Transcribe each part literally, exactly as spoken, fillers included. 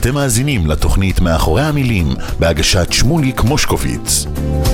אתם מאזינים לתוכנית מאחורי המילים בהגשת שמוליק מושקוביץ.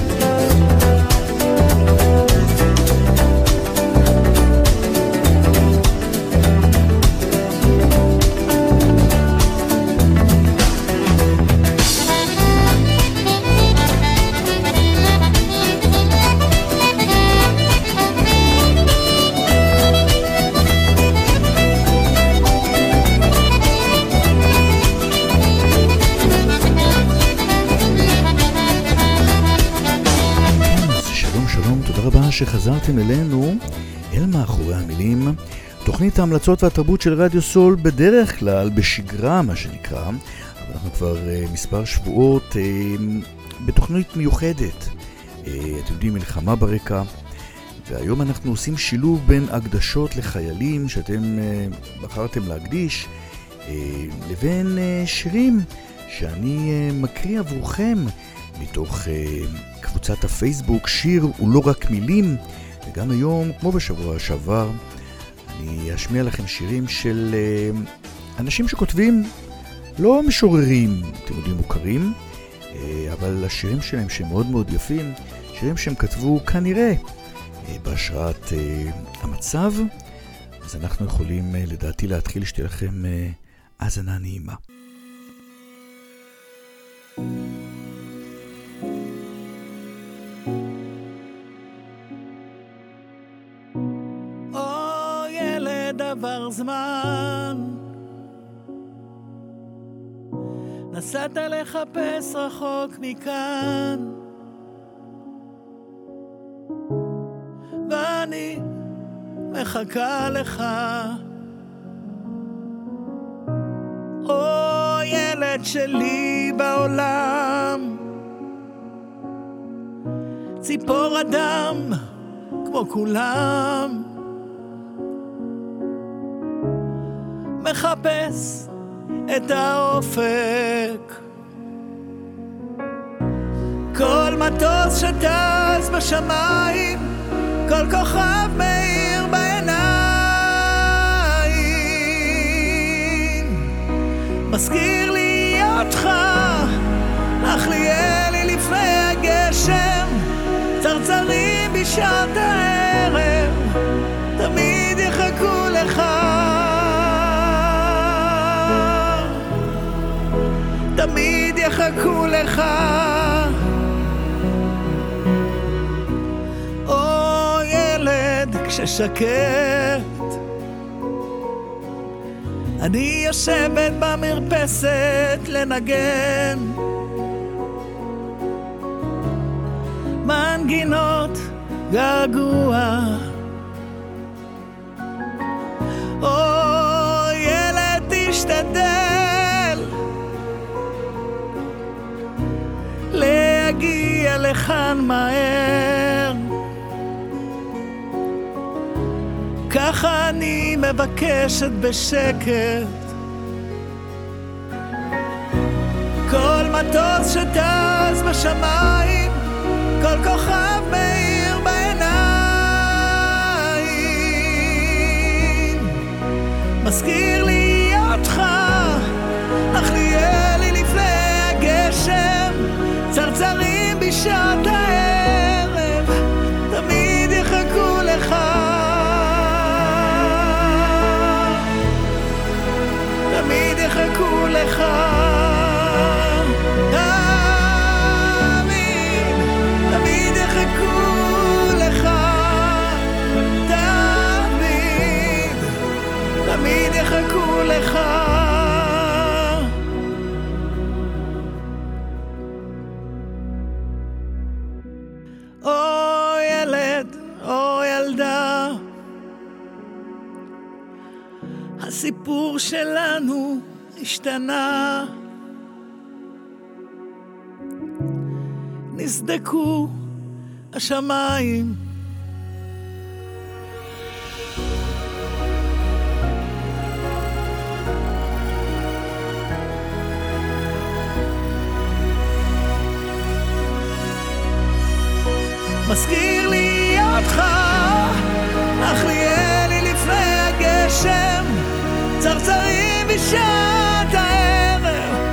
שחזרתם אלינו אל מאחורי המילים, תוכנית ההמלצות והתרבות של רדיו סול, בדרך כלל בשגרה מה שנקרא, אבל אנחנו כבר uh, מספר שבועות uh, בתוכנית מיוחדת, uh, אתם יודעים, מלחמה ברקע, והיום אנחנו עושים שילוב בין הקדשות לחיילים שאתם uh, בחרתם להקדיש uh, לבין uh, שירים שאני uh, מקריא עבורכם מתוך uh, קבוצת הפייסבוק שיר הוא לא רק מילים. וגם היום, כמו בשבוע שעבר, אני אשמיע לכם שירים של uh, אנשים שכותבים, לא משוררים, אתם יודעים, מוכרים, uh, אבל השירים שלהם שהם מאוד מאוד יפים, שירים שהם כתבו כנראה uh, בהשראת uh, המצב. אז אנחנו יכולים uh, לדעתי להתחיל, שתהיה לכם uh, האזנה נעימה. עבר זמן, נסעת לחפש רחוק מכאן, ואני מחכה לך. או ילד שלי בעולם, ציפור אדם כמו כולם, מחפש את האופק. כל מטוס שטס בשמיים, כל כוכב מאיר בעיניים, מזכיר לי אותך, אך לי אלי לפני הגשם, צרצרים בשעת הערב, תמיד יחכו לך, תמיד יחכו לך. או ילד כששקט, אני יושבת במרפסת לנגן מנגינות געגוע. או ילד תשתדל להגיע לכאן מהר, ככה אני מבקשת בשקט. כל מטוס שטס בשמיים, כל כוכב מאיר בעיניים, מזכיר לי אותך, אך לי אלי לפני הגשם, צרצרים בשעת הערב, תמיד יחכו לך, תמיד יחכו לך, תמיד, תמיד יחכו לך, תמיד, תמיד יחכו לך. או ילד, או ילדה, הסיפור שלנו השתנה, נסדקו השמיים, מזכיר לי אותך, אך לי אלי לפני הגשם, צרצרים בשעת הערב,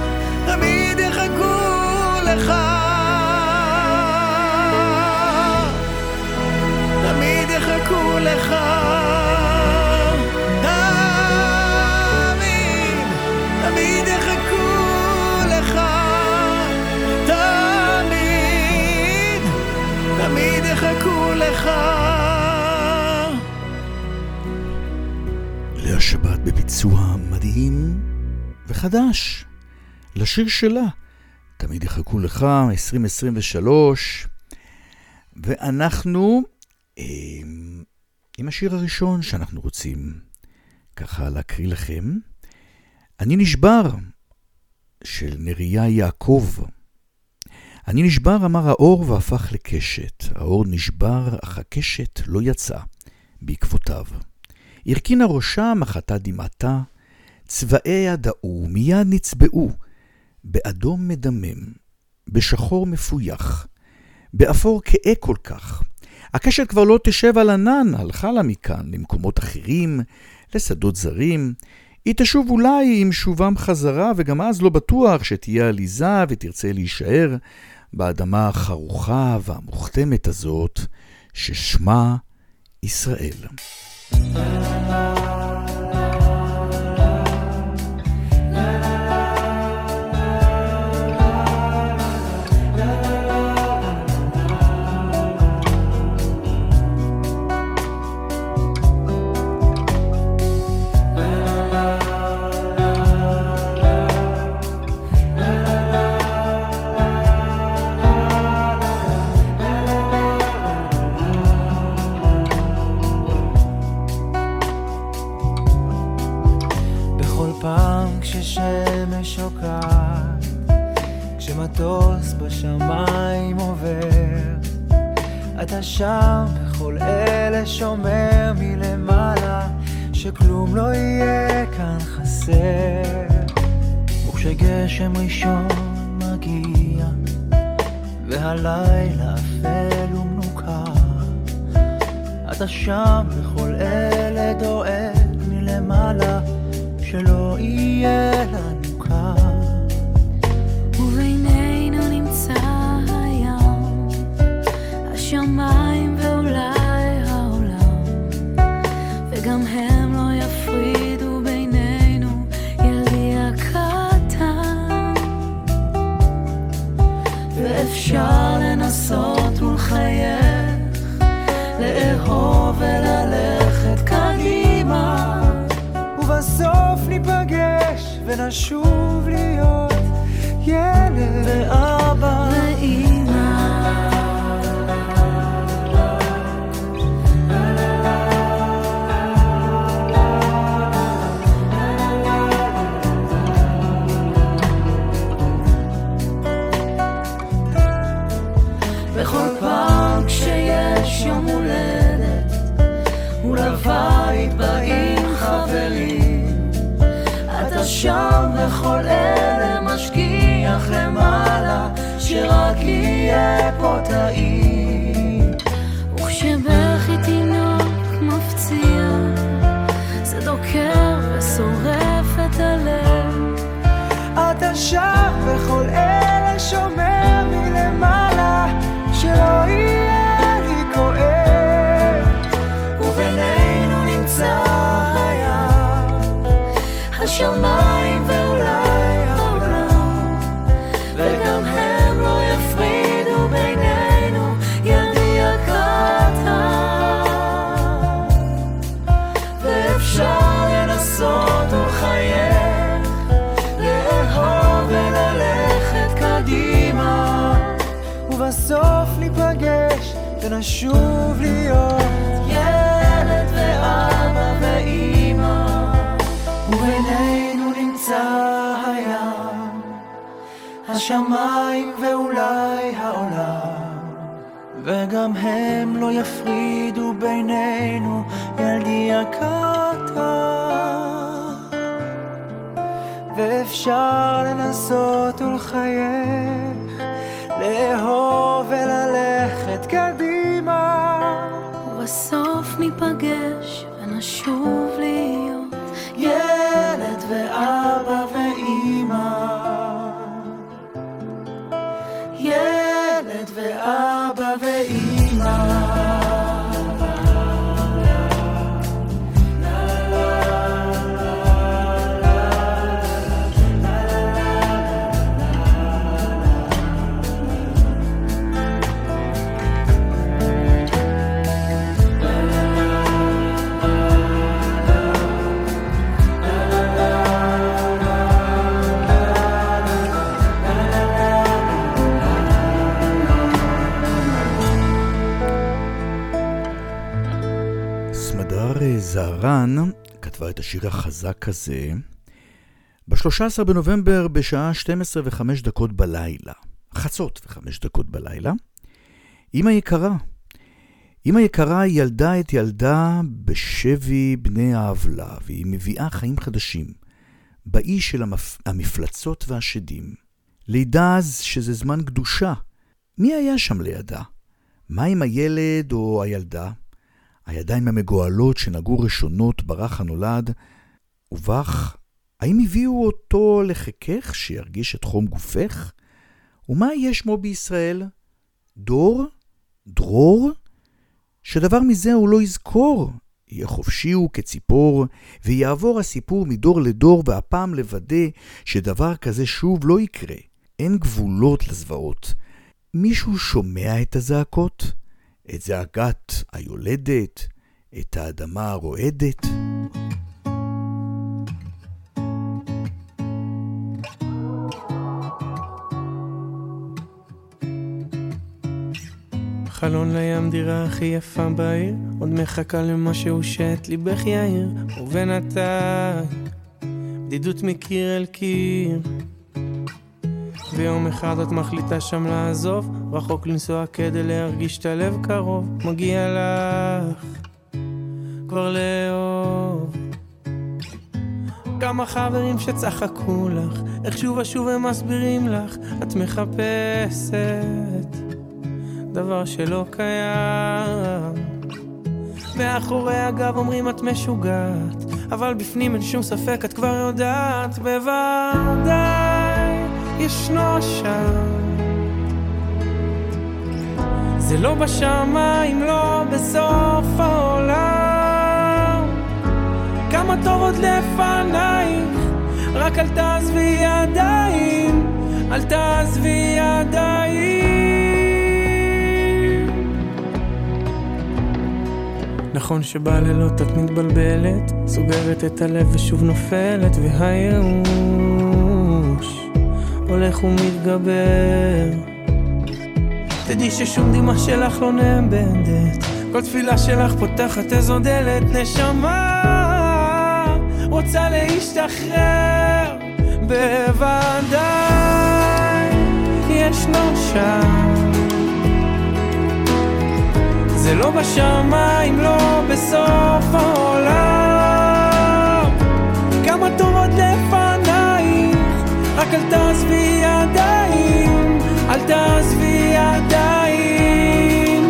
מדהים וחדש לשיר שלה. תמיד יחכו לך, עשרים עשרים ושלוש, ואנחנו אה, עם השיר הראשון שאנחנו רוצים ככה להקריא לכם. אני נשבר, של נריה יעקב. אני נשבר, אמר האור והפך לקשת. האור נשבר, אך הקשת לא יצא בעקבותיו. הרכינה ראשה, מחתה דמעתה, צבעיה דאו, מיד נצבעו, באדום מדמם, בשחור מפויח, באפור כאה כל כך. הקשת כבר לא תשב על ענן, הלכה לה מכאן למקומות אחרים, לשדות זרים. היא תשוב אולי עם שובם חזרה, וגם אז לא בטוח שתהיה עליזה ותרצה להישאר באדמה החרוכה והמוכתמת הזאת, ששמה ישראל. כששמש שוקעת, כשמטוס בשמיים עובר, אתה שם בכל אלה שומר מלמעלה, שכלום לא יהיה כאן חסר. וכשגשם ראשון מגיע והלילה אפל ומנוכר, אתה שם בכל אלה דואג מלמעלה, שלא יהיה לנו קר. ובינינו נמצא הים, השמיים ואולי העולם, וגם הם לא יפרידו בינינו, ילדי הקטן. ואפשר לנסות ולחייך, לאהוב וללכת קדימה, ובסוף ניפגש ונשוב להיות ילד ואבא ואמא. בכל פעם כשיש יום הולדת ולבית באים חברים, אתה שם בכל אלה משגיח למעלה, שרק יהיה פה טעים. וכשבכי תינוק מפציע, זה דוקר ושורף את הלב, אתה שם בכל אלה שומר מלמעלה, שלא יהיה לי כואב. ובינינו נמצא הים, השמיים ואולי העולם, וגם הם לא יפרידו בינינו, ילדי הקטן. ואפשר לנסות ולחייך, לאהוב וללכת קדימה, ובסוף ניפגש ונשוב להיות ילד ואבא ואמא. ובינינו נמצא הים, השמיים ואולי העולם, וגם הם לא יפרידו בינינו, ילדי הקטן. ואפשר לנסות ולחייך, לאהוב וללכת קדימה, ובסוף ניפגש ונשוב להיות ילד ואבא ואמא. ילד ואבא ואמא. ערן כתבה את השיר החזק הזה ב-שלושה עשר בנובמבר בשעה שתים עשרה וחמש דקות בלילה, חצות וחמש דקות בלילה. אמא יקרה, אמא יקרה ילדה את ילדה בשבי בני העוולה, והיא מביאה חיים חדשים באי של המפ... המפלצות והשדים. לידה שזה זמן קדושה. מי היה שם לידה? מה עם הילד או הילדה? הידיים המגועלות שנגעו ראשונות ברח הנולד, ובך, האם הביאו אותו לחכך שירגיש את חום גופך? ומה יש שמו בישראל? דור? דרור? שדבר מזה הוא לא יזכור. יהיה חופשי הוא כציפור, ויעבור הסיפור מדור לדור, והפעם לוודא שדבר כזה שוב לא יקרה. אין גבולות לזוועות. מישהו שומע את הזעקות? את זעקת היולדת? את האדמה הרועדת? חלון לים דירה הכי יפה בעיר, עוד מחכה למשהו שאת ליבך יאיר, ובינתיים בדידות מקיר אל קיר. ויום אחד את מחליטה שם לעזוב, רחוק לנסוע כדי להרגיש את הלב קרוב. מגיע לך כבר לאהוב כמה חברים שצחקו לך, איך שוב ושוב הם מסבירים לך, את מחפשת דבר שלא קיים. מאחורי הגב אומרים את משוגעת, אבל בפנים אין שום ספק את כבר יודעת. בוודאי ישנו שם, זה לא בשמיים, לא בסוף העולם. כמה טוב עוד לפנייך, רק אל תעזבי ידיים, אל תעזבי ידיים. נכון שבלילות את מתבלבלת, סוגרת את הלב ושוב נופלת, והייאוש הולך ומתגבר. תדעי ששום דמעה שלך לא נאבדת, כל תפילה שלך פותחת איזו דלת. נשמה רוצה להשתחרר, בוודאי ישנו שם, זה לא בשמיים, לא בסוף העולם. כמה טוב עוד לפנייך, רק אל תעזבי ידיים, אל תעזבי ידיים.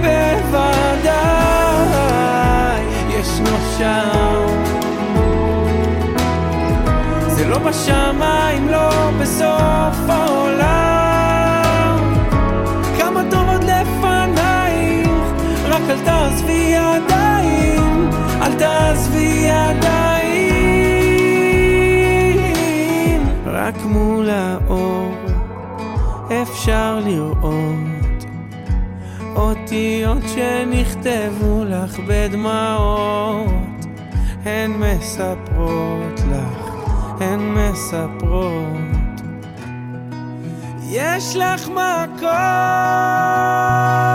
בוודאי ישנו שם, זה לא בשמיים, לא בסוף העולם. כמה טוב עוד לפנייך, רק אל תעזבי ידיים, אל תעזבי ידיים. רק מול האור אפשר לראות אותיות שנכתבו לך בדמעות. הן מספרות לך, הן מספרות, יש לך מקום.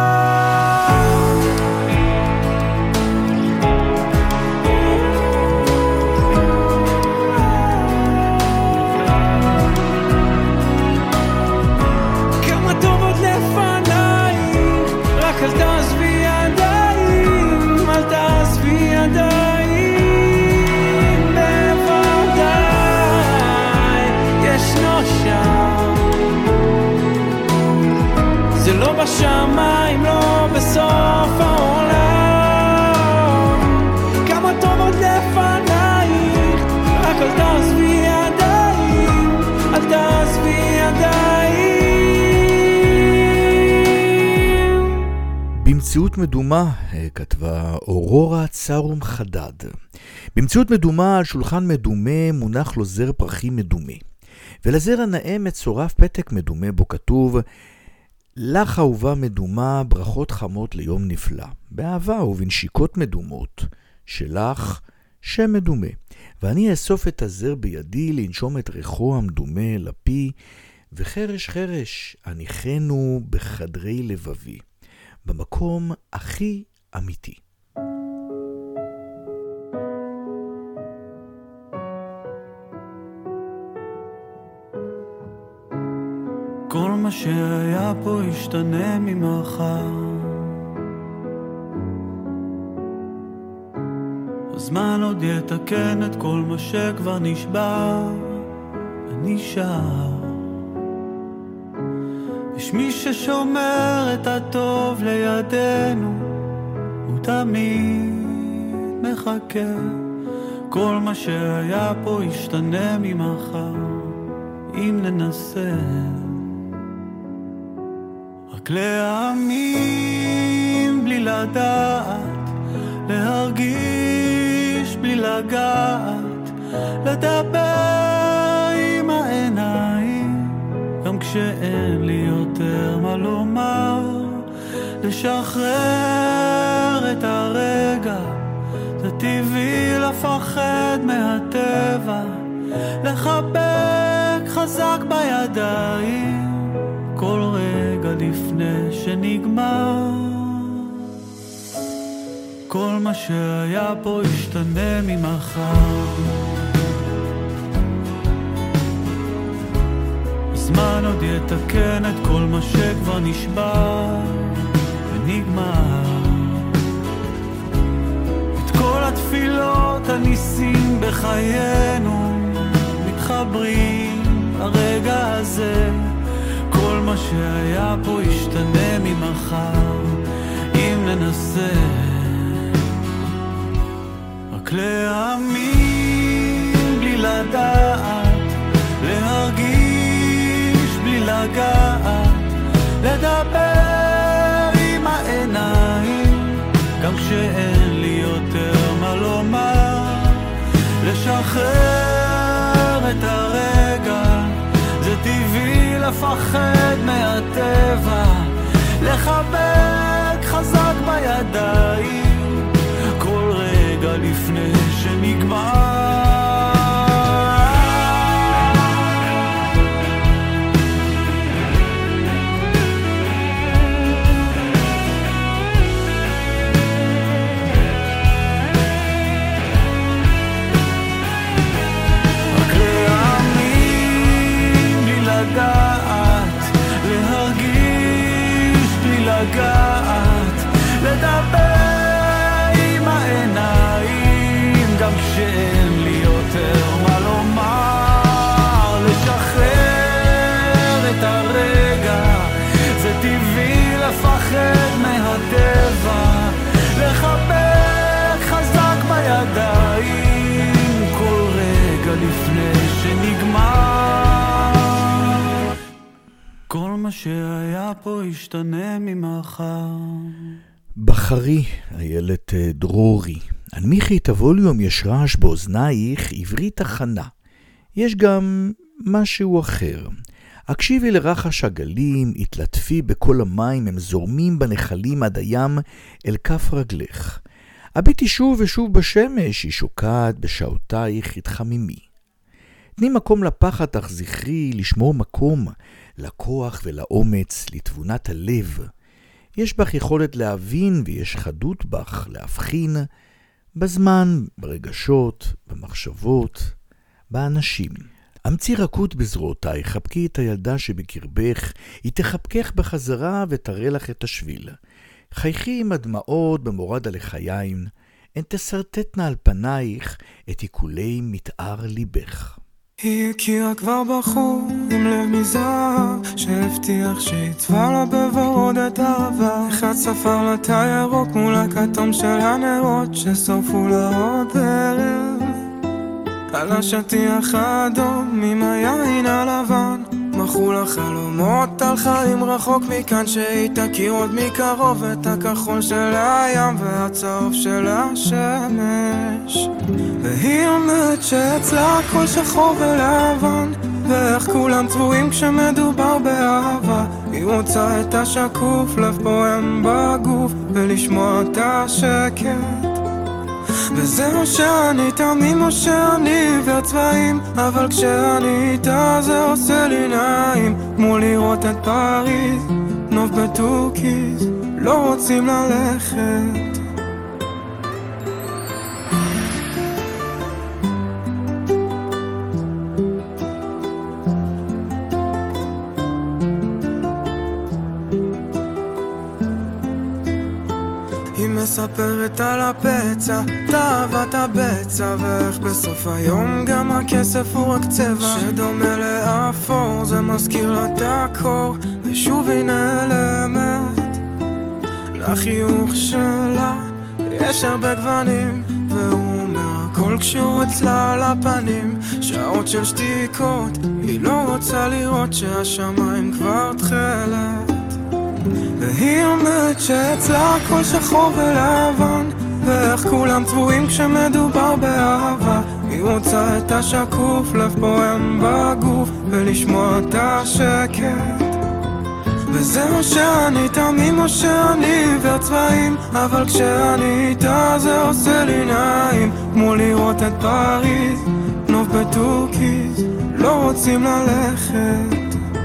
אל תעזבי ידיים, אל תעזבי ידיים. בוודאי ישנו שם, זה לא בשמיים, לא בסוף העולם. כמה טוב עוד לפנייך, רק אל תעזבי ידיים, אל תעזבי ידיים. במציאות מדומה, כתבה אורורה צרום חדד. במציאות מדומה על שולחן מדומה מונח לו זר פרחים מדומה. ולזר הנאה מצורף פתק מדומה בו כתוב, לך אהובה מדומה, ברכות חמות ליום נפלא. באהבה ובנשיקות מדומות, שלך שם מדומה. ואני אאסוף את הזר בידי לנשום את ריחו המדומה לפי, וחרש חרש הניחנו בחדרי לבבי. במקום הכי אמיתי. כל מה שהיה פה ישתנה ממחר. הזמן עוד יתקן את כל מה שכבר נשבר ונשאר. יש מי ששומר את הטוב לידינו, הוא תמיד מחכה. כל מה שהיה פה ישתנה ממחר אם ננסה רק להאמין בלי לדעת, להרגיש בלי לגעת, לדבר עם העיניים גם כשאין לי יותר מה לומר, לשחרר את הרגע, זה טבעי לפחד מהטבע, לחבק חזק בידיים כל רגע לפני שנגמר. כל מה שהיה פה ישתנה ממחר. הזמן עוד יתקן את כל מה שכבר נשבר ונגמר. את כל התפילות הניסים בחיינו מתחברים הרגע הזה. כל מה שהיה פה ישתנה ממחר אם ננסה רק להאמין בלי לדעת, להרגיש בלי לגעת, לדבר עם העיניים גם כשאין לי יותר מה לומר, לשחרר את הרגע, זה טבעי לפחד מהטבע, לחבק חזק בידיים כל רגע לפני שנגמר. רק להאמין בלי לדעת, להרגיש בלי לגעת, לדבר עם העיניים גם כשאין לי יותר מה לומר, לשחרר את הרגע, זה טבעי לפחד מהטבע, לחבק חזק בידיים כל רגע לפני שנגמר. כל מה שהיה פה ישתנה ממחר. בחרי, איילת דרורי. הנמיכי את הווליום, יש רעש באוזנייך, עברית הכנה. יש גם משהו אחר. הקשיבי לרחש הגלים, התלטפי בכל המים, הם זורמים בנחלים עד הים אל כף רגלך. הביטי שוב ושוב בשמש, היא שוקעת בשעותייך, התחמימי. תני מקום לפחד, אך זכרי לשמור מקום לכוח ולאומץ, לתבונת הלב. יש בך יכולת להבין ויש חדות בך להבחין בזמן, ברגשות, במחשבות, באנשים. אמצי רכות בזרועותיי, חבקי את הילדה שבקרבך, היא תחבקך בחזרה ותראה לך את השביל. חייכי עם הדמעות במורד הלחיים, הן תסרטטנה על פנייך את עיקולי מתאר ליבך. היא הכירה כבר בחור עם לב מזהב שהבטיח שיצבע לה בוורוד את אהבה. אחד ספר לה תא ירוק מול הכתום של הנרות ששרפו לה עוד ערב. על השטיח האדום עם היין הלבן מכרו לה חלומות על חיים רחוק מכאן, שהיא תכיר עוד מקרוב את הכחול של הים והצהוב של השמש. והיא אומרת שאצלה הכל שחור ולבן, ואיך כולם צבועים כשמדובר באהבה. היא רוצה את השקוף, לב פועם בגוף, ולשמוע את השקט. וזהו שאני תמים או שאני עיוור צבעים, אבל כשאני איתה זה עושה לי נעים, כמו לראות את פריז, נוף בטורקיז, לא רוצים ללכת. מספרת על הפצע, תאוות הבצע, ואיך בסוף היום גם הכסף הוא רק צבע שדומה לאפור, זה מזכיר לה את הקור, ושוב היא נעלמת. לחיוך שלה יש הרבה גוונים, והוא אומר הכל כשהוא אצלה על הפנים. שעות של שתיקות, היא לא רוצה לראות שהשמיים כבר תחלת, והיא אומרת שאצלה הכל שחור ולבן, ואיך כולם צבועים כשמדובר באהבה. היא רוצה את השקוף, לב פועם בגוף, ולשמוע את השקט. וזה מה שאני תמים או שאני עיוור צבעים, אבל כשאני איתה זה עושה לי נעים, כמו לראות את פריז, נוף בטורקיז, לא רוצים ללכת.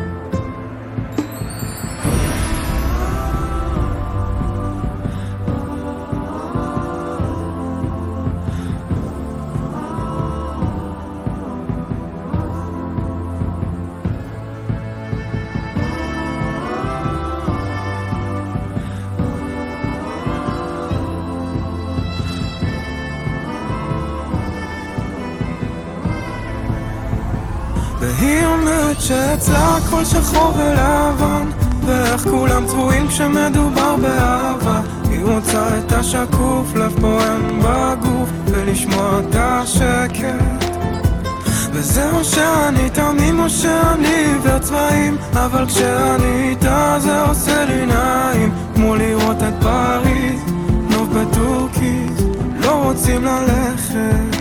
והיא אומרת שאצלה הכל שחור ולבן, ואיך כולם צבועים כשמדובר באהבה. היא רוצה את השקוף, לב פועם בגוף, ולשמוע את השקט. וזה או שאני תמים או שאני עיוור צבעים, אבל כשאני איתה זה עושה לי נעים, כמו לראות את פריז, נוף בטורקיז, לא רוצים ללכת.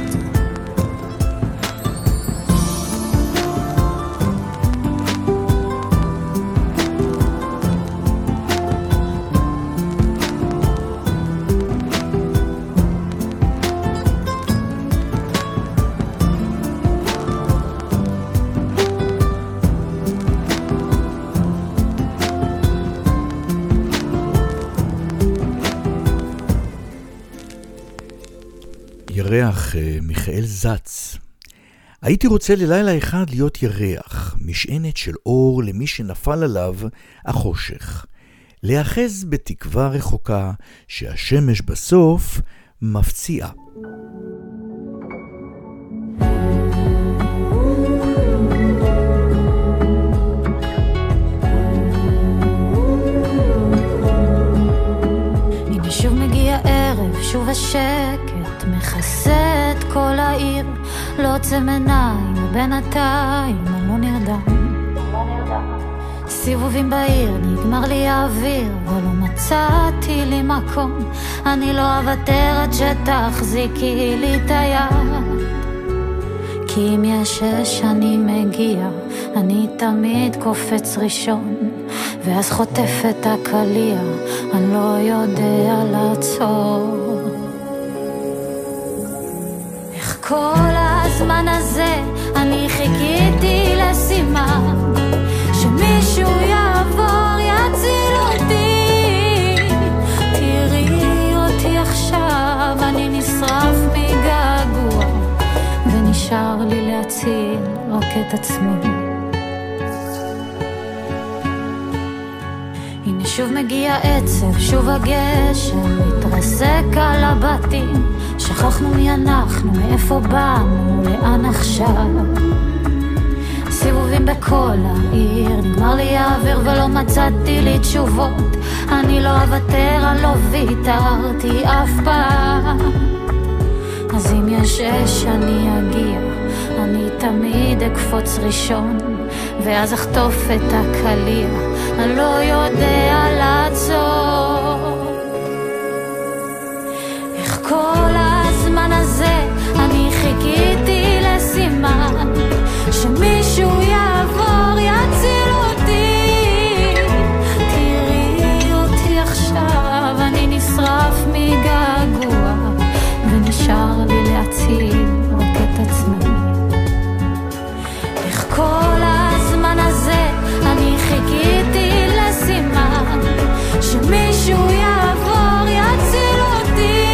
ירח, מיכאל זץ. הייתי רוצה ללילה אחד להיות ירח, משענת של אור למי שנפל עליו החושך. להאחז בתקווה רחוקה שהשמש בסוף מפציעה. הנה שוב מגיע ערב, שוב השקט מכסה את כל העיר, לא עוצם עיניים, ובינתיים אני לא נרדם. סיבובים בעיר, נגמר לי האוויר, ולא מצאתי לי מקום. אני לא אוותר עד שתחזיקי לי את היד, כי אם יש אש אני מגיע, אני תמיד קופץ ראשון, ואז חוטף את הקליע, אני לא יודע לעצור. כל הזמן הזה אני חיכיתי לסימן, שמישהו יעבור יציל אותי. תראי אותי עכשיו, אני נשרף מגעגוע, ונשאר לי להציל רק את עצמי. הנה שוב מגיע עצב, שוב הגשם מתרסק על הבתים, שכחנו מי אנחנו, מאיפה באנו, לאן עכשיו. סיבובים בכל העיר, נגמר לי האוויר ולא מצאתי לי תשובות. אני לא אוותר, אני לא ויתרתי אף פעם. אז אם יש אש אני אגיע, אני תמיד אקפוץ ראשון, ואז אחטוף את הקליע, אני לא יודע לעצור. איך כל הזמן הזה אני חיכיתי לסימן, שמישהו יעבור יציל אותי. תראי אותי עכשיו, אני נשרף מגעגוע, ונשאר לי להציל רק את עצמי. איך כל הזמן הזה אני חיכיתי לסימן, שמישהו יעבור יציל אותי.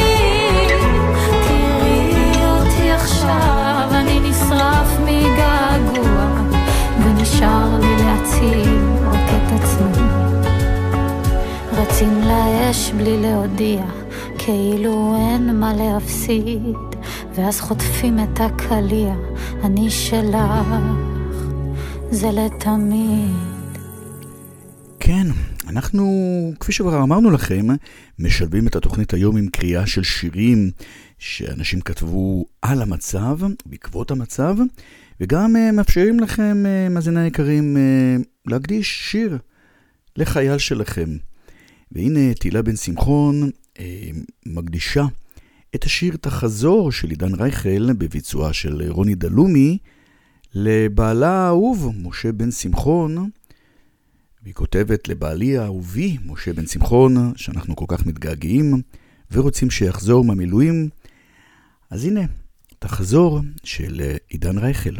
תראי אותי עכשיו, אני נשרף מגעגוע, ונשאר לי להציל רק את עצמי. רצים לאש בלי להודיע, כאילו אין מה להפסיד, ואז חוטפים את הקליע, אני שלך, זה לתמיד. כן, אנחנו, כפי שכבר אמרנו לכם, משלבים את התוכנית היום עם קריאה של שירים שאנשים כתבו על המצב, בעקבות המצב, וגם מאפשרים לכם, מאזיני היקרים, להקדיש שיר לחייל שלכם. והנה תהילה בן שמחון מקדישה את השיר תחזור של עידן רייכל בביצועה של רוני דלומי לבעלה האהוב משה בן שמחון, והיא כותבת לבעלי האהובי משה בן שמחון שאנחנו כל כך מתגעגעים ורוצים שיחזור מהמילואים. אז הנה תחזור של עידן רייכל.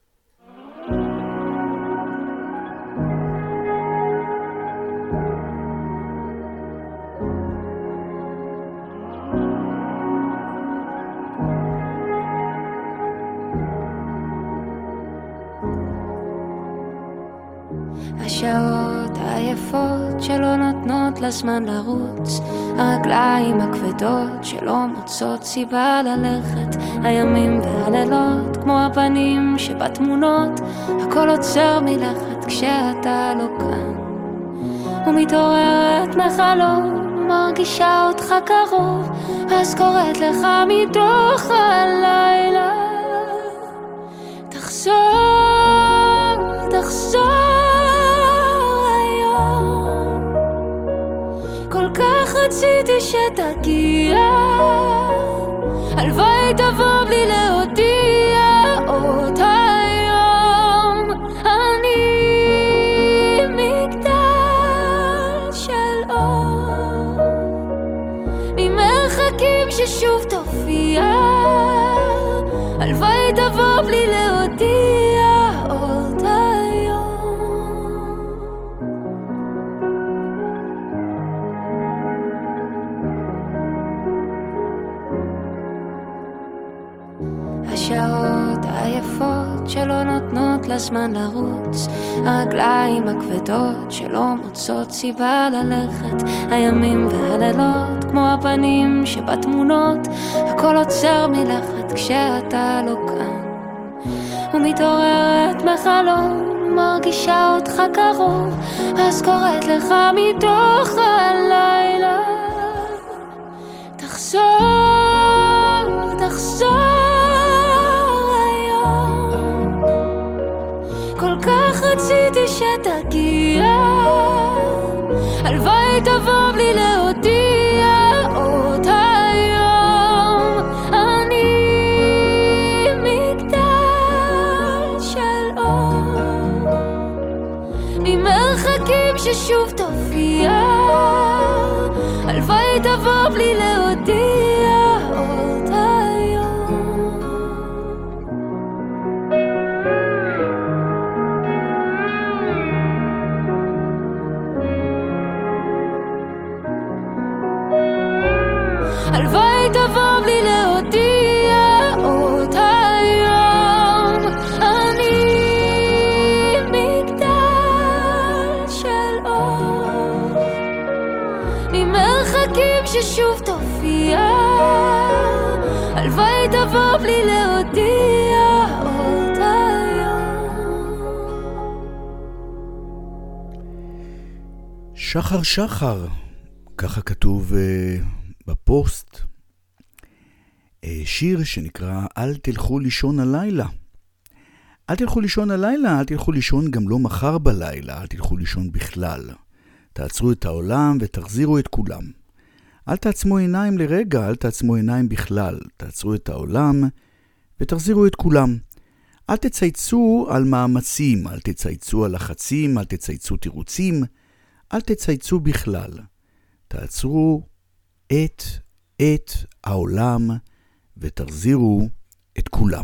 השעות היפות שלא נותנות לזמן לרוץ, הרגליים הכבדות שלא מוצאות סיבה ללכת, הימים והלילות כמו הפנים שבתמונות, הכל עוצר מלכת כשאתה לא כאן, ומתעוררת מחלום, מרגישה אותך קרוב, אז קוראת לך מתוך הלילה, תחזור, תחזור כל כך רציתי שתגיע, הלוואי תבוא בלי להודיע עוד היום, אני מגדל של אור, ממרחקים ששוב תופיע, הלוואי תבוא בלי להודיע עוד היום. השעות היפות שלא נותנות לזמן לרוץ, הרגליים הכבדות שלא מוצאות סיבה ללכת, הימים והלילות כמו הפנים שבתמונות, הכל עוצר מלכת כשאתה לא כאן, ומתעוררת מחלום, מרגישה אותך קרוב, אז קוראת לך מתוך הלילה, תחזור, תחזור כל כך רציתי שתגיע, הלוואי תבוא בלי להודיע עוד היום, אני מגדל של אור, ממרחקים ששוב תופיע, הלוואי תבוא בלי להודיע עוד היום. הלוואי תבוא בלי להודיע עוד היום, אני מגדל של אור, ממרחקים ששוב תופיע, הלוואי תבוא בלי להודיע עוד היום. שחר שחר, ככה כתוב uh... בפוסט, שיר שנקרא אל תלכו לישון הלילה. אל תלכו לישון הלילה, אל תלכו לישון גם לא מחר בלילה, אל תלכו לישון בכלל. תעצרו את העולם ותחזירו את כולם. אל תעצמו עיניים לרגע, אל תעצמו עיניים בכלל. תעצרו את העולם ותחזירו את כולם. אל תצייצו על מאמצים, אל תצייצו על לחצים, אל תצייצו תירוצים, אל תצייצו בכלל. תעצרו את, את העולם, ותחזירו את כולם.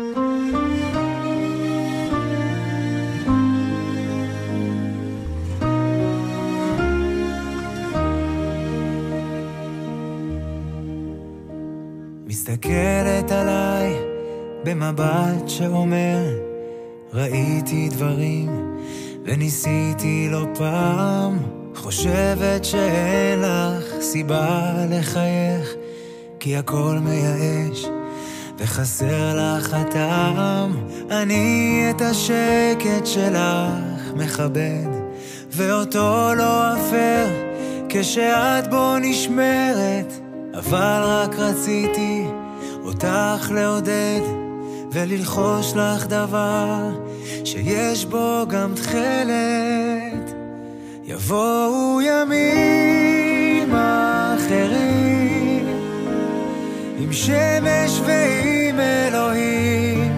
מסתכלת עליי במבט שאומר ראיתי דברים וניסיתי לא פעם חושבת שאין לך סיבה לחייך, כי הכל מייאש וחסר לך הטעם. אני את השקט שלך מכבד, ואותו לא אפר כשאת בו נשמרת. אבל רק רציתי אותך לעודד וללחוש לך דבר שיש בו גם תחלת. יבואו ימים אחרים עם שמש ועם אלוהים,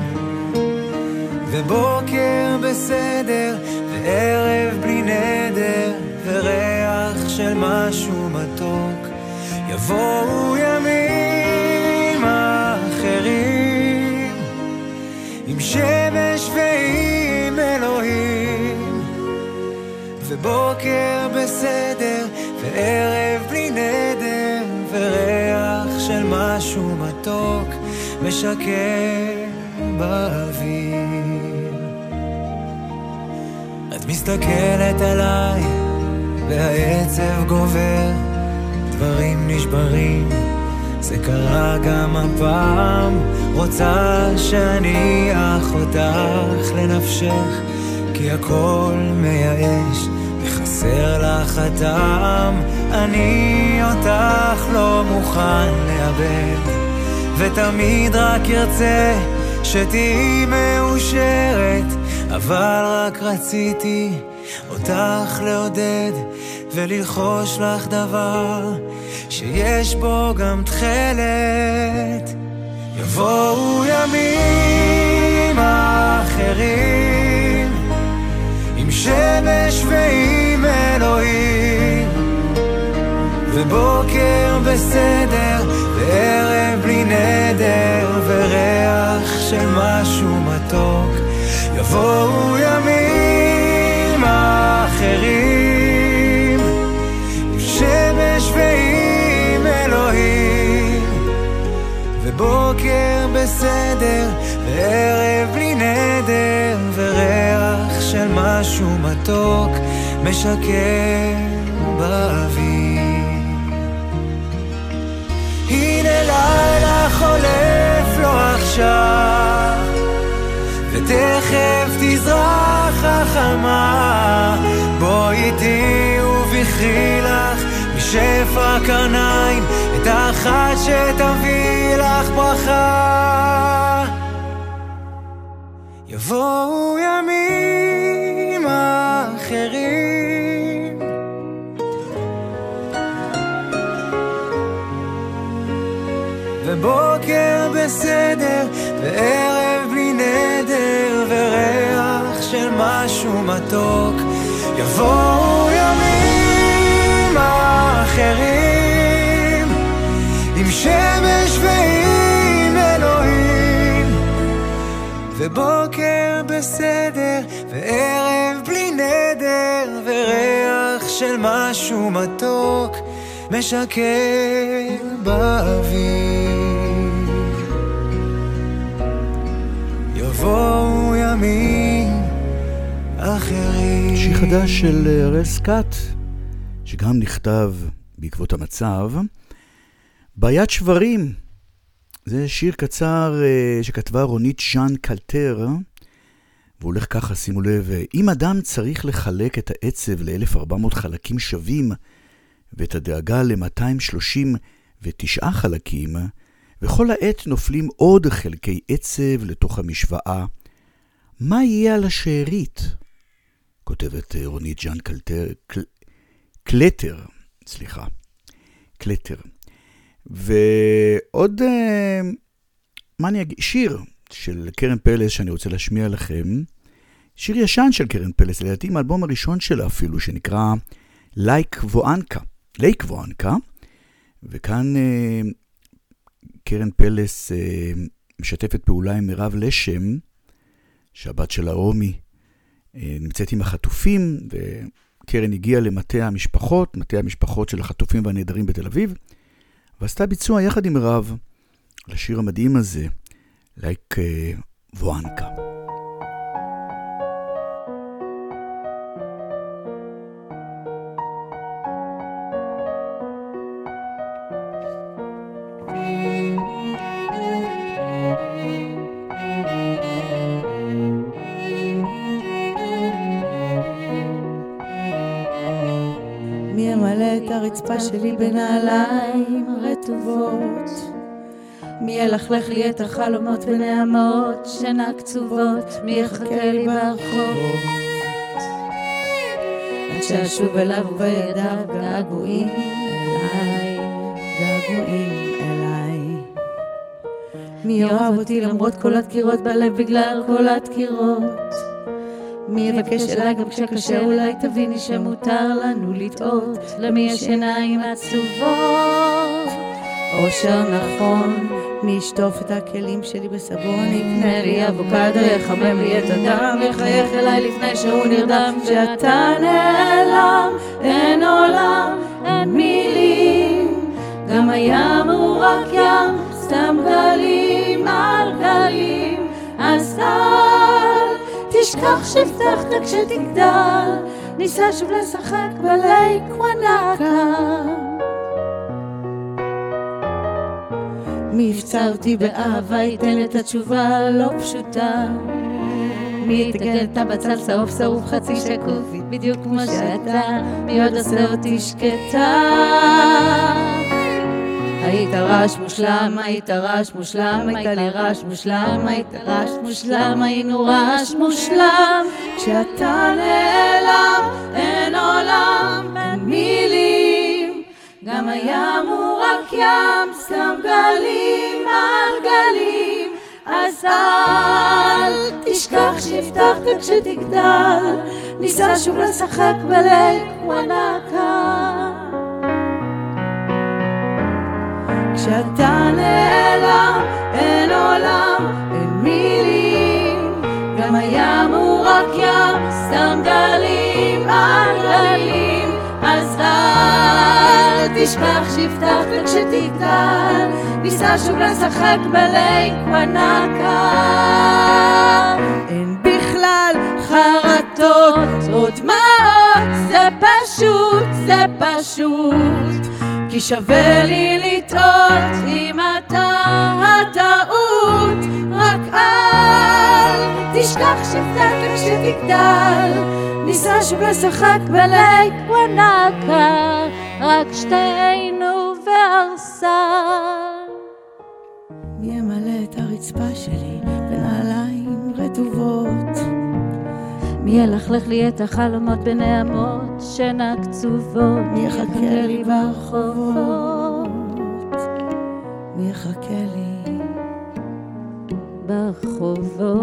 ובוקר בסדר וערב בלי נדר וריח של משהו מתוק. יבואו ימים אחרים עם שמש ועם אלוהים, ובוקר בסדר וערב בלי נדר וריח של משהו מתוק משקר באוויר. את מסתכלת עליי והעצב גובר, דברים נשברים, זה קרה גם הפעם. רוצה שאני אח אותך לנפשך, כי הכל מייאש וחסר לך הטעם. אני אותך לא מוכן לאבד, ותמיד רק ירצה שתהי מאושרת. אבל רק רציתי אותך לעודד וללחוש לך דבר שיש בו גם תחלת. יבואו ימים אחרים עם שמש ועם אלוהים, ובוקר בסדר וערב בלי נדר וריח של משהו מתוק. יבואו ימים אחרים עם שמש ועם אלוהים, ובוקר בסדר וערב בלי נדר וריח של משהו מתוק משקר באוויר. הנה לילה חולף לו עכשיו, ותכף תזרח החמה. בואי איתי ובחרי לך משפע קרניים את האחת שתביא לך ברכה. יבואו ימים אחרים ובוקר בסדר וערב בלי נדר וריח של משהו מתוק. יבואו ימים אחרים עם שמש ועם אלוהים, ובוקר בסדר וערב בלי נדר וריח של משהו מתוק משקר באוויר. יבואו ימים אחרים. שיר חדש של הראל סקאט, שגם נכתב בעקבות המצב. בעיית שברים, זה שיר קצר שכתבה רונית ז'אן קלטר, והוא הולך ככה, שימו לב: אם אדם צריך לחלק את העצב ל-אלף וארבע מאות חלקים שווים, ואת הדאגה ל-מאתיים שלושים ותשעה חלקים, וכל העת נופלים עוד חלקי עצב לתוך המשוואה, מה יהיה על השארית? כותבת רונית ז'אן קלטר, קל... קלטר, סליחה, קלטר. ועוד, מה אני אגיד? שיר של קרן פלס שאני רוצה להשמיע לכם, שיר ישן של קרן פלס, לדעתי מהאלבום הראשון שלה אפילו, שנקרא לייק וואנקה, לייק וואנקה, וכאן קרן פלס משתפת פעולה עם מירב לשם, שהבת שלה רומי נמצאת עם החטופים, וקרן הגיעה למטה המשפחות, מטה המשפחות של החטופים והנהדרים בתל אביב, ועשתה ביצוע יחד עם מירב לשיר המדהים הזה, לייק וואנקה. ימלא את הרצפה שלי בנעליים רטובות, מי ילכלך לי את החלומות בנעמות שינה קצובות, מי יחכה לי ברחוב עד שאשוב אליו ובידיו געגועים אליי, געגועים אליי. מי יאהב אותי למרות כל הדקירות בלב בגלל כל הדקירות, מי יבקש אליי גם כשקשה, אולי תביני שמותר לנו לטעות, למי יש עיניים עצובות אושר נכון, מי ישטוף את הכלים שלי בסבון, יקנה לי אבוקדו, יחמם לי את הדם, יחייך אליי לפני שהוא נרדם. כשאתה נעלם אין עולם, אין מילים, גם הים הוא רק ים, סתם גלים על גלים. אז אל תשכח שהבטחת כשתגדל, ניסה שוב לשחק בלייק וואנקה. מי יפצע אותי באהבה ייתן את התשובה לא פשוטה, מי יתגן את הבצל צהוב צהוב חצי שקוף בדיוק כמו שאתה, מי עוד עושה אותי שקטה. היית רעש מושלם, היית רעש מושלם, הייתה לי רעש מושלם, היית רעש מושלם, היינו רעש מושלם. כשאתה נעלם אין עולם, אין מילים, גם הים הוא רק ים, סתם גלים על גלים. אז אל תשכח שהבטחת כשתגדל, ניסה שוב לשחק בלייק וואנקה. כשאתה נעלם אין עולם, אין מילים, גם הים הוא רק ים, סתם גלים על גלים. אז אל תשכח שהבטחת כשתגדל, ניסה שוב לשחק בלייק וואנקה. אין בכלל חרטות או דמעות, זה פשוט, זה פשוט, כי שווה לי לטעות אם אתה הטעות. רק אל תשכח שהבטחת כשתגדל, ניסה שוב לשחק בלייק וואנקה, רק שתינו וארסל. מי ימלא את הרצפה שלי בנעליים רטובות, מי ילכלך לי את החלומות בנעמות שינה קצובות, מי יחכה לי ברחובות, מי יחכה לי ברחובות.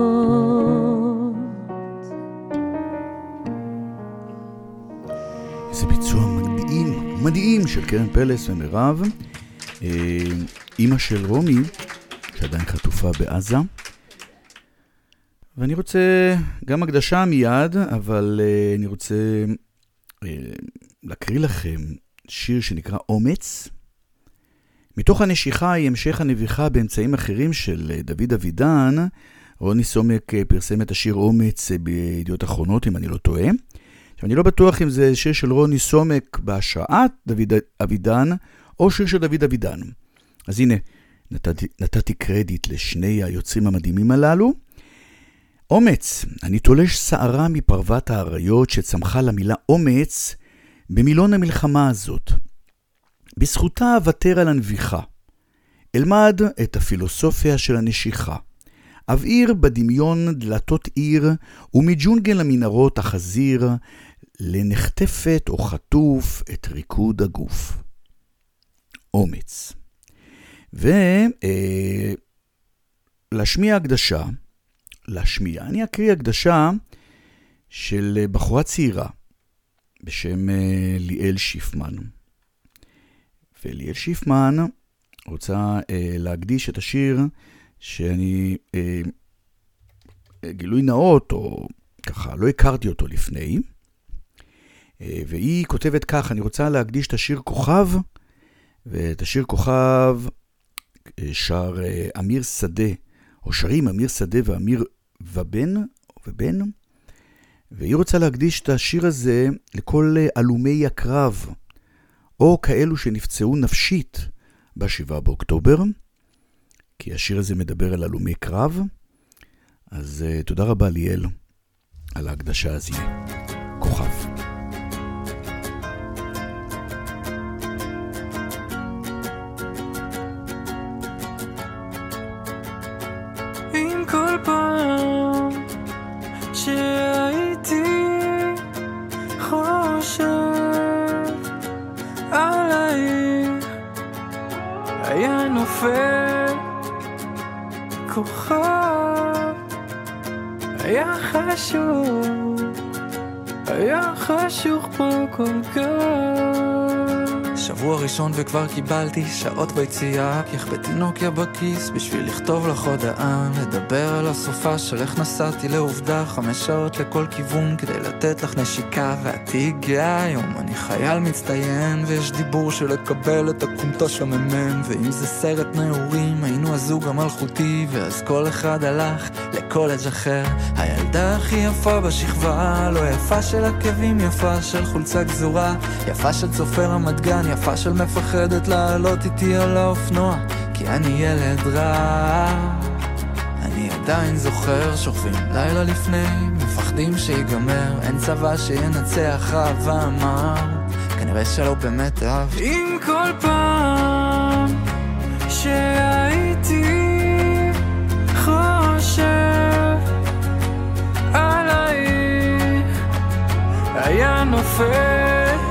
איזה ביצוע מדהים, מדהים של קרן פלס ומירב, אמא של רומי שעדיין חטופה בעזה. ואני רוצה גם הקדשה מיד, אבל uh, אני רוצה uh, להקריא לכם שיר שנקרא אומץ. מתוך הנשיכה היא המשך הנביחה באמצעים אחרים של uh, דוד אבידן. רוני סומק uh, פרסם את השיר אומץ uh, בידיעות אחרונות, אם אני לא טועה. עכשיו, אני לא בטוח אם זה שיר של רוני סומק בהשראת דוד אבידן, או שיר של דוד אבידן. אז הנה, נתתי, נתתי קרדיט לשני היוצרים המדהימים הללו. אומץ, אני תולש שערה מפרוות האריות שצמחה למילה אומץ במילון המלחמה הזאת. בזכותה אוותר על הנביחה. אלמד את הפילוסופיה של הנשיכה. אבעיר בדמיון דלתות עיר, ומג'ונגל המנהרות החזיר, לנחטפת או חטוף את ריקוד הגוף. אומץ. ולהשמיע הקדשה, להשמיע. אני אקריא הקדשה של בחורה צעירה בשם ליאל שיפמן. וליאל שיפמן רוצה להקדיש את השיר שאני גילוי נאות, או ככה, לא הכרתי אותו לפני. והיא כותבת כך, אני רוצה להקדיש את השיר כוכב, ואת השיר כוכב שר אמיר שדה, או שרים אמיר שדה ואמיר ובן, ובן, והיא רוצה להקדיש את השיר הזה לכל אלומי הקרב, או כאלו שנפצעו נפשית בשבעה באוקטובר, כי השיר הזה מדבר על אלומי קרב. אז uh, תודה רבה ליאל על ההקדשה הזו. כוכב. נופל כוכב, היה חשוב, היה חשוך פה כל כך. שבוע ראשון וכבר קיבלתי שעות ביציאה, כי החבאתי נוקיה בכיס בשביל לכתוב לך הודעה, לדבר על הסופה של איך נסעתי לעובדה, חמש שעות לכל כיוון כדי לתת לך נשיקה, ואת תיגעה היום, אני חייל מצטיין, ויש דיבור של לקבל את הקומטה שממן, ואם זה סרט נאורים היינו הזוג המלכותי, ואז כל אחד הלך לקולג' אחר, הילדה הכי יפה בשכבה, לא יפה של עקבים, יפה של חולצה גזורה, יפה של צופר המדגן, יפה של מפחדת לעלות איתי על האופנוע, כי אני ילד רע. אני עדיין זוכר, שוכבים לילה לפני, מפחדים שיגמר, אין צבא שינצח, אהבה אמר, כנראה שלא באמת אהב. אם כל פעם שהייתי חושב עלייך, היה נופל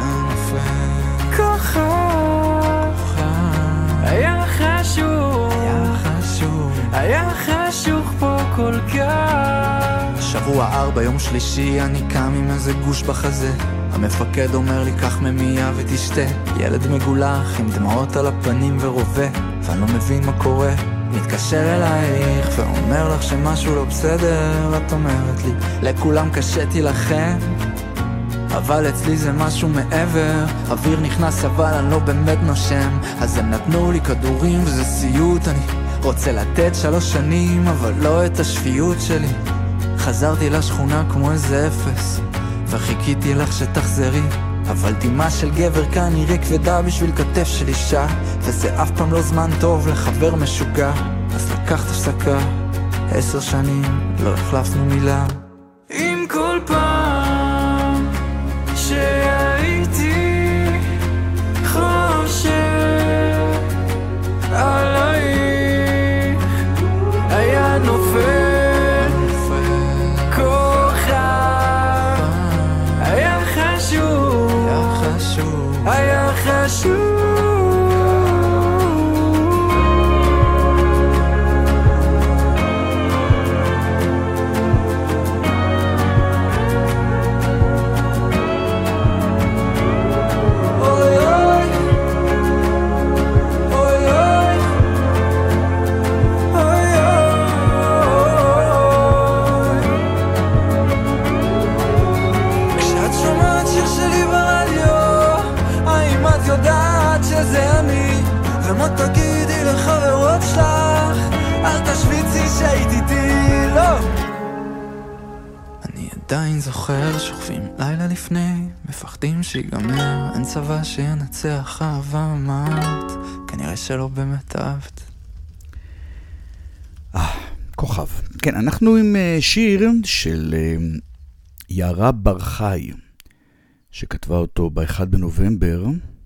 היה חשוב, היה חשוב, היה חשוך פה כל כך. שבוע ארבע, יום שלישי, אני קם עם איזה גוש בחזה, המפקד אומר לי קח ממיה ותשתה, ילד מגולח עם דמעות על הפנים ורובה, ואני לא מבין מה קורה, מתקשר אלייך ואומר לך שמשהו לא בסדר, את אומרת לי לכולם קשתי לכם, אבל אצלי זה משהו מעבר, אוויר נכנס אבל אני לא באמת נושם, אז הם נתנו לי כדורים וזה סיוט, אני רוצה לתת שלוש שנים אבל לא את השפיות שלי, חזרתי לשכונה כמו איזה אפס, וחיכיתי לך שתחזרי, אבל דמעה של גבר כנראה כבדה בשביל כתף של אישה, וזה אף פעם לא זמן טוב לחבר משוגע, אז לקחת הפסקה, עשר שנים לא החלפנו מילה. אם כל פעם שהייתי חושב עלייך, היה נופל כוכב, היה חשוב, היה חשוב. שזה אני, ומה תגידי לחברות שלך, אל תשוויצי שהייתי איתי, לא. אני עדיין זוכר, שוכבים לילה לפני, מפחדים שיגמר, אין צבא שינצח, אהבה אמרת, כנראה שלא באמת אהבת. אה, כוכב. כן, אנחנו עם שיר של יערה בר חי, שכתבה אותו ב-אחד בנובמבר,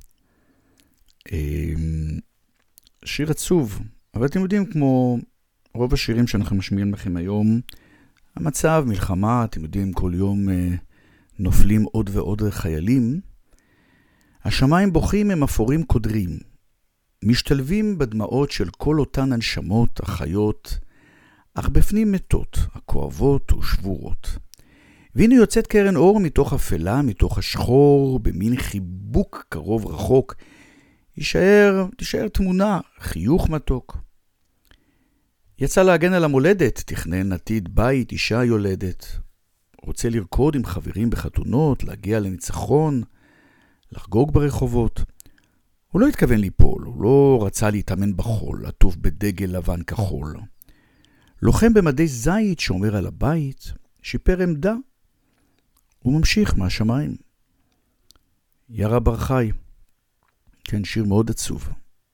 שיר עצוב, אבל אתם יודעים, כמו רוב השירים שאנחנו משמיעים לכם היום, המצב, מלחמה, אתם יודעים, כל יום נופלים עוד ועוד חיילים, השמיים בוכים הם אפורים קודרים, משתלבים בדמעות של כל אותן הנשמות החיות, אך בפנים מתות, הכואבות ושבורות. והנה יוצאת קרן אור מתוך אפלה, מתוך השחור, במין חיבוק קרוב רחוק, יישאר, תישאר תמונה, חיוך מתוק. יצא להגן על המולדת, תכנן עתיד בית, אישה יולדת. רוצה לרקוד עם חברים בחתונות, להגיע לניצחון, לחגוג ברחובות. הוא לא התכוון ליפול, הוא לא רצה להתאמן בחול, עטוף בדגל לבן כחול. לוחם במדי זית שומר על הבית, שיפר עמדה. הוא ממשיך מהשמיים. יערה בר חי. כן, שיר מאוד עצוב.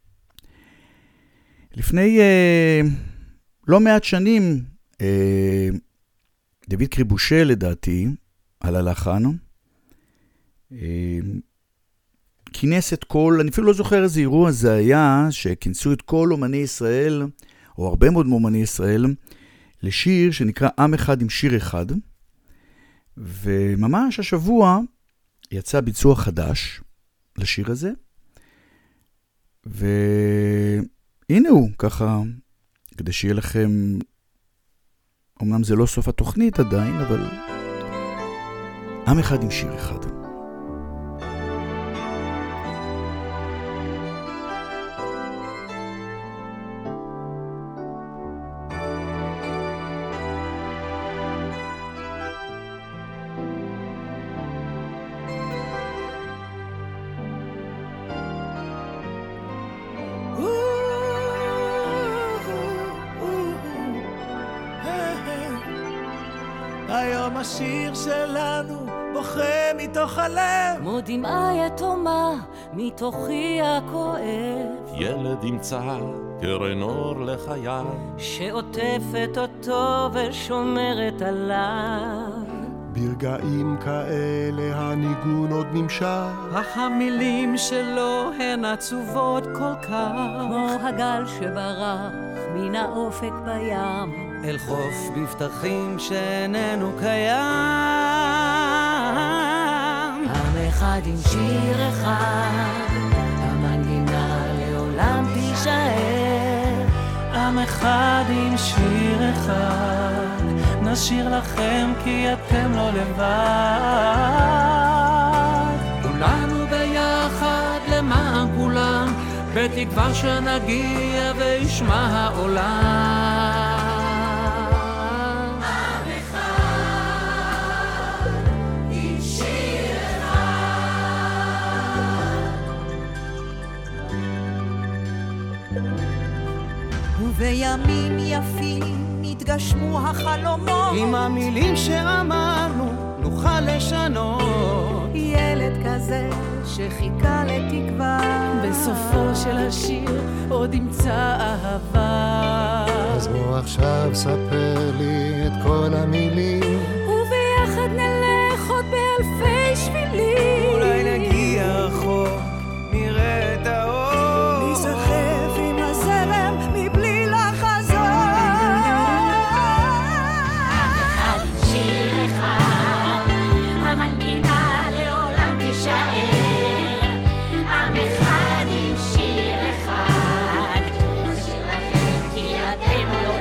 לפני אה, לא מעט שנים, אה, דוד קריבושל לדעתי, על הלחן, אה, כינס את כל, אני אפילו לא זוכר איזה אירוע זה היה, שכינסו את כל אומני ישראל, או הרבה מאוד אומני ישראל, לשיר שנקרא עם אחד עם שיר אחד, וממש השבוע יצא ביצוע חדש לשיר הזה, ואם הנה הוא, ככה, כדי שיהיה לכם, אמנם זה לא סוף התוכנית עדיין, אבל עם אחד עם שיר אחד. היום השיר שלנו בוכה מתוך הלב, כמו דמעה יתומה מתוכי הכואב, ילד ימצא קרן אור לחייו, שעוטפת אותו ושומרת עליו. ברגעים כאלה הניגון עוד נמשך, אך המילים שלו הן עצובות כל כך, כמו הגל שברח מן האופק בים, אל חוף מבטחים שאיננו קיים. עם אחד עם שיר אחד, המנגינה לעולם תישאר. עם אחד עם שיר אחד, נשיר לכם כי אתם לא לבד. כולנו ביחד למען כולם, בתקווה שנגיע וישמע העולם. ובימים יפים התגשמו החלומות, עם המילים שאמרנו נוכל לשנות. ילד כזה שחיכה לתקווה, בסופו של השיר עוד ימצא אהבה. אז בוא עכשיו ספר לי את כל המילים, וביחד נלך עוד באלפי שבילים. אולי נגיע רחוק, נראה את האור, נסחף עם הזרם מבלי לחזור. אחד שיר אחד, המנגינה לעולם תישאר. עם אחד עם שיר אחד, נשיר לכם כי אתם לא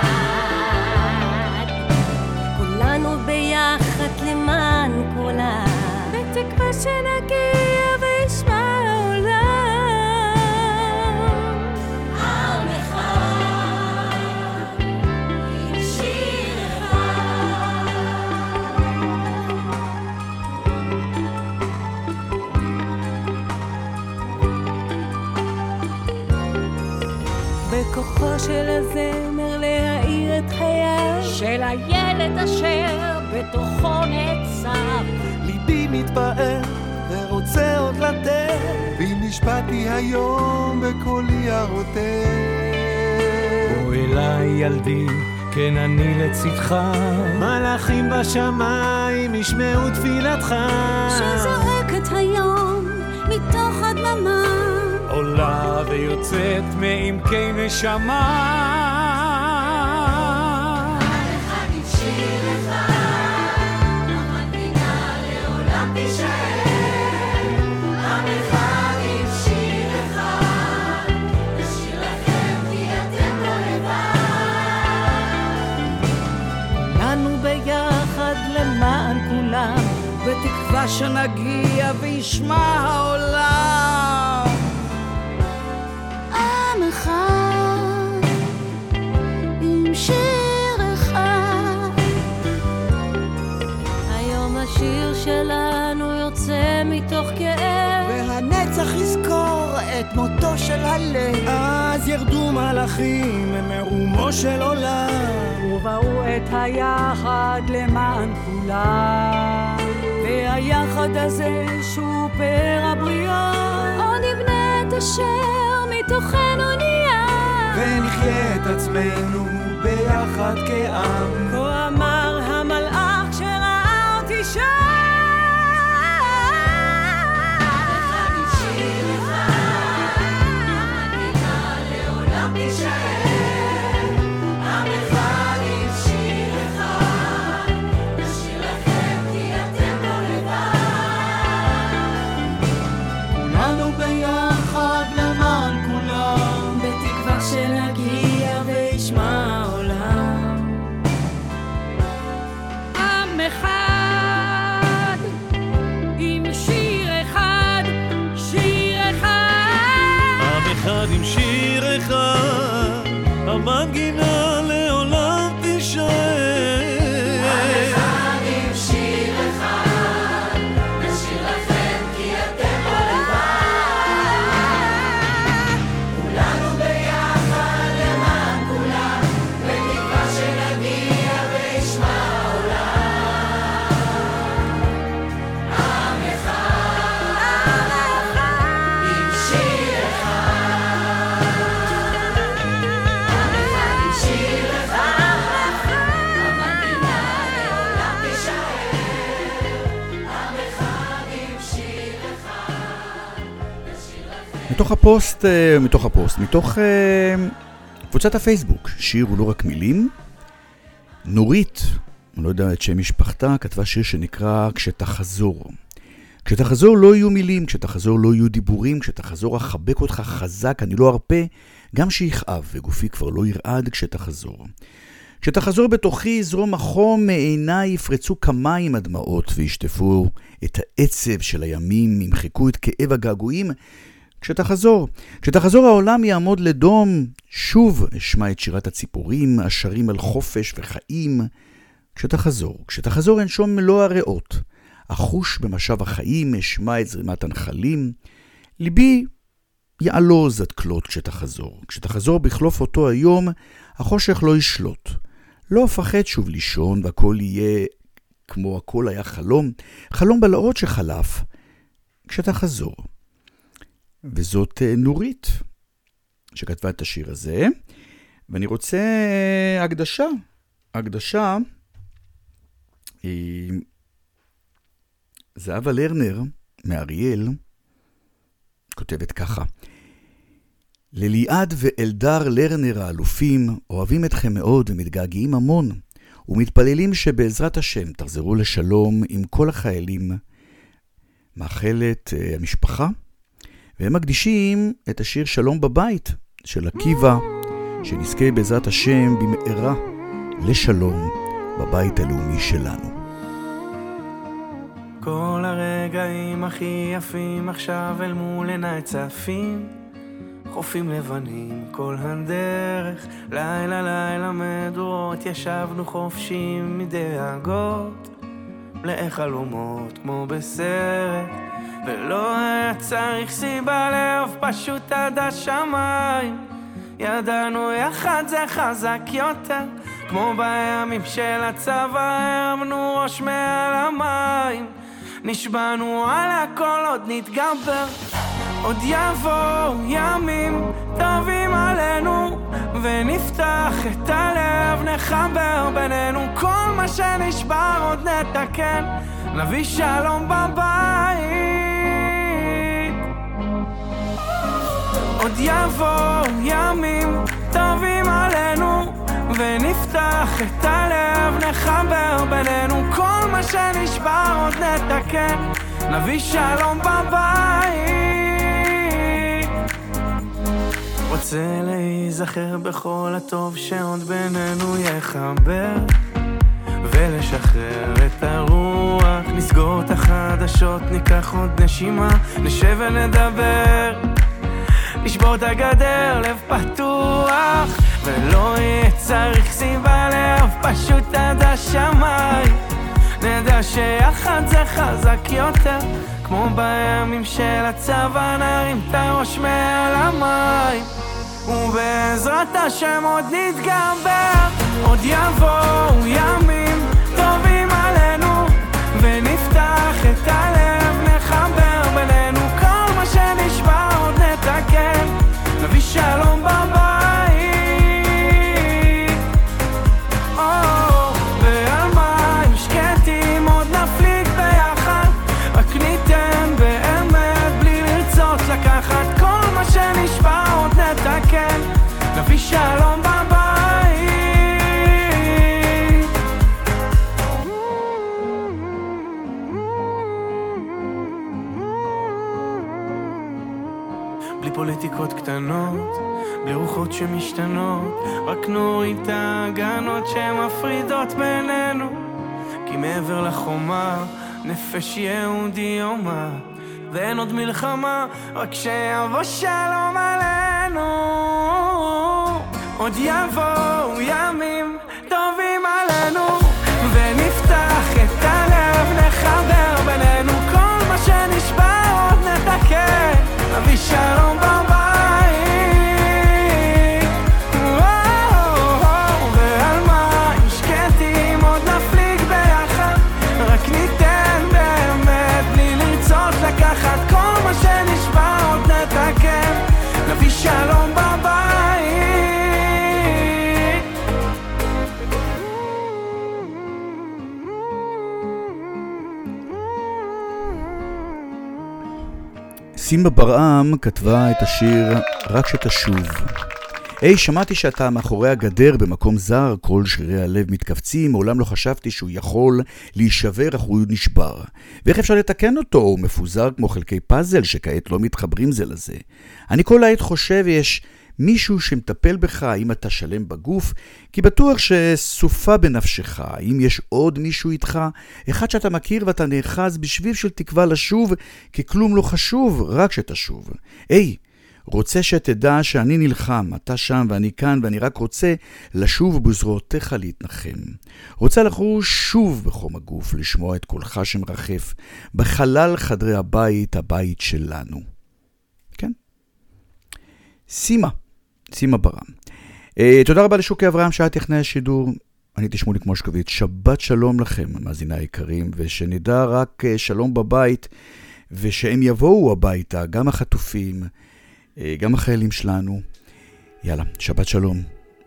לבד. כולנו ביחד למען כולם, בתקווה שנגיע וישמע העולם. עם אחד עם שיר בכוחו של הזמר להאיר את חייו של הילד אשר בתוכו נצב. ליבי מתפעל ורוצה עוד לתת, בי נשבעתי היום בקולי הרוטט. בוא אליי ילדי, כן אני לצדך, מלאכים בשמיים ישמעו תפילתך, שזועקת היום מתוך הדממה, עולה ויוצאת מעמקי נשמה. אחד עם שיר אחד, המנגינה לעולם תישאר. עם אחד עם שיר אחד, נשיר לכם כי אתם לא לבד. כולנו ביחד למען כולם, בתקווה שנגיע וישמע העולם. עם אחד עם שיר אחד, היום השיר שלנו יוצא מתוך כאב, והנצח יזכור את מותו של הלב. אז ירדו מלאכים מרומו של עולם, ובאו את היחד למען כולם, והיחד הזה שהוא פאר הבריאה, או נבנה את אשר מתוכנו נהיה, ונחיה את עצמנו ביחד כעם. כה אמר המלאך שראה אותי שם. אחד עם שיר אחד, המנגינה לעולם תישאר. עם אחד עם שיר אחד, נשיר לכם כי אתם לא לבד. כולנו ביחד למען כולם, בתקווה המנגינה לעולם תישאר. המחר עם שיר אחד, נשיר לכם כי אתם לא לבד. כולנו ביחד למען כולם, בתקווה שנגיע וישמע העולם. המחר עם שיר אחד, המחר עם שיר אחד, המנגינה לעולם תישאר. המחר עם שיר אחד, נשיר לכם. מתוך הפוסט, אה, מתוך הפוסט, מתוך אה, קבוצת הפייסבוק, שיר הוא לא רק מילים, נורית, אני לא יודע את שם משפחתה, כתבה שיר שנקרא כשתחזור. כשתחזור לא יהיו מילים, כשתחזור לא יהיו דיבורים, כשתחזור אחבק אותך חזק, אני לא ארפה, גם שיכאב וגופי כבר לא ירעד כשתחזור. כשתחזור בתוכי יזרום החום, מעיניי יפרצו כמים הדמעות וישטפו את העצב של הימים, ימחקו את כאב הגעגועים. כשתחזור, כשתחזור העולם יעמוד לדום, שוב אשמע את שירת הציפורים, השרים על חופש וחיים. כשתחזור, כשתחזור אנשום מלוא הריאות, אחוש במשב החיים, אשמע את זרימת הנחלים, ליבי יעלוז עד כלות כשתחזור. כשתחזור בחלוף אותו היום, החושך לא ישלוט. לא אפחד שוב לישון, והכל יהיה כמו הכל היה חלום, חלום בלעות שחלף. כשתחזור. וזאת נורית שכתבה את השיר הזה, ואני רוצה הקדשה, הקדשה היא זהבה לרנר מאריאל, כותבת ככה: לליעד ואלדר לרנר האלופים, אוהבים אתכם מאוד ומתגעגעים המון, ומתפללים שבעזרת השם תחזרו לשלום עם כל החיילים. מאחלת uh, המשפחה, והם מקדישים את השיר שלום בבית של עקיבא, שנזכה בעזרת השם במהרה לשלום בבית הלאומי שלנו. כל הרגעים הכי יפים עכשיו אל מול עיניי צפים, חופים לבנים כל הדרך, לילה לילה מדורות ישבנו חופשים מדאגות, מלאי חלומות כמו בסרט, ולא היה צריך סיבה לאהוב, פשוט עד השמיים. ידענו יחד זה חזק יותר, כמו בימים של הצבא, הרמנו ראש מעל המים. נשבענו על הכל עוד נתגבר, עוד יבואו ימים טובים עלינו, ונפתח את הלב, נחבר בינינו, כל מה שנשבר עוד נתקן, נביא שלום בבית. עוד יבואו ימים טובים עלינו, ונפתח את הלב, נחבר בינינו, כל מה שנשבר עוד נתקן, נביא שלום בבית. רוצה להיזכר בכל הטוב שעוד בינינו יחבר, ולשחרר את הרוח, נסגור את החדשות, ניקח עוד נשימה, נשב ונדבר, נשבור את הגדר, לב פתוח, ולא יהיה צריך סיבה לאהוב, פשוט עד השמיים. נדע שיחד זה חזק יותר, כמו בימים של הצבא, נרים את הראש מעל המים, ובעזרת השם עוד נתגבר, עוד יבואו ימים טובים עלינו, ונפתח את הלב, נחבר בינינו, כל מה שנשבר עוד נתקן, נביא שלום בבית. נביא שלום בבית. בלי פוליטיקות קטנות, בלי רוחות שמשתנות, רק נוריד את ההגנות שמפרידות בינינו, כי מעבר לחומה נפש יהודי יומה, ואין עוד מלחמה, רק שיבוא שלום עלינו. עוד יבואו ימים טובים עלינו ונפתח את הלב, נחבר בינינו כל מה שנשבר עוד נתקן, נביא שלום בבית. ועל מים שקטים עוד נפליג ביחד, רק ניתן באמת בלי לרצות לקחת כל מה שנשבר עוד נתקן, נביא שלום בבית. סימה ברעם כתבה את השיר רק שתשוב. היי, שמעתי שאתה מאחורי הגדר במקום זר, כל שירי הלב מתכווצים, מעולם לא חשבתי שהוא יכול להישבר אך הוא נשבר. ואיך אפשר לתקן אותו? הוא מפוזר כמו חלקי פאזל שכעת לא מתחברים זה לזה. אני כל העת חושב יש מישהו שמטפל בך אם אתה שלם בגוף, כי בטוח שסופה בנפשך, אם יש עוד מישהו איתך, אחד שאתה מכיר ואתה נאחז בשביב של תקווה לשוב, כי כלום לא חשוב, רק שתשוב. היי, רוצה שתדע שאני נלחם, אתה שם ואני כאן, ואני רק רוצה לשוב בזרועותיך להתנחם. רוצה לחוש שוב בחום הגוף, לשמוע את קולך שמרחף, בחלל חדרי הבית, הבית שלנו. כן? סימה, סימה ברעם. Uh, תודה רבה לשוקי אברהם שהיה טכנאי השידור. אני שמוליק מושקוביץ. שבת שלום לכם, מאזיני היקרים, ושנדע רק uh, שלום בבית, ושהם יבואו הביתה, גם החטופים, uh, גם החיילים שלנו. יאללה, שבת שלום.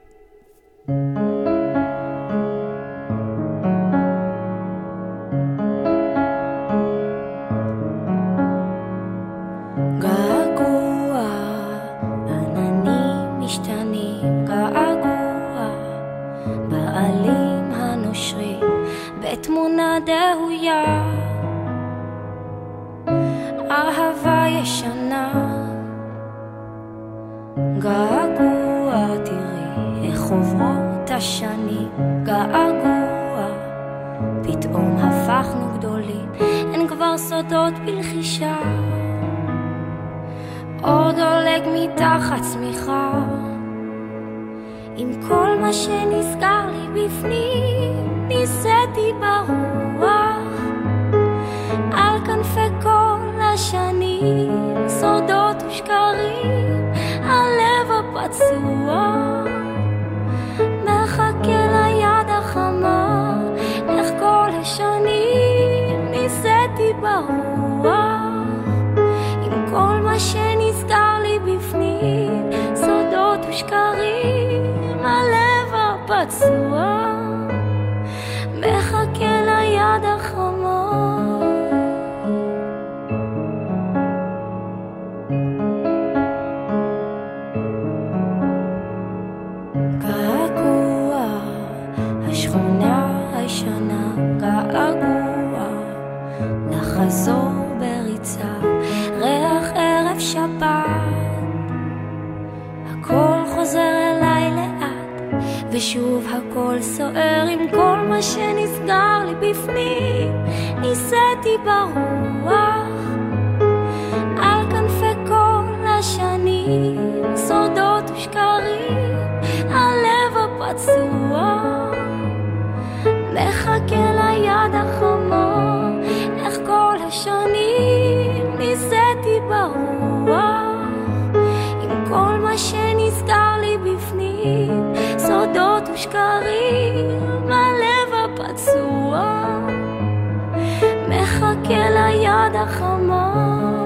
תמונה דהויה, אהבה ישנה, געגוע, תראי איך עוברות השנים, געגוע, פתאום הפכנו גדולים, אין כבר סודות בלחישה, עוד עולג מתחת צמיחה, עם כל מה שנסגר לי בפנים, ניסיתי ברוח על כנפי כל השנים, סודות ושקרים, הלב הפצוע מחכה ליד החמה, איך כל השנים ניסיתי ברוח עם כל מה שנסגר לי בפנים, סודות ושקרים, הלב הפצוע מחכה ליד החמה. געגוע, השכונה הישנה, געגוע, לחזור בריצה, ריח ערב שבת, הכל חוזר אליי לאט, ושוב הכל סוער עם כל מה שנסגר לי בפנים, ניסיתי ברוח על כנפי כל השנים, סודות ושקרים, הלב הפצוע מחכה ליד החמה, איך כל השנים ניסיתי ברוח עם כל מה שנסגר לי בפנים, סודות ושקרים, הלב הפצוע מחכה ליד החמה.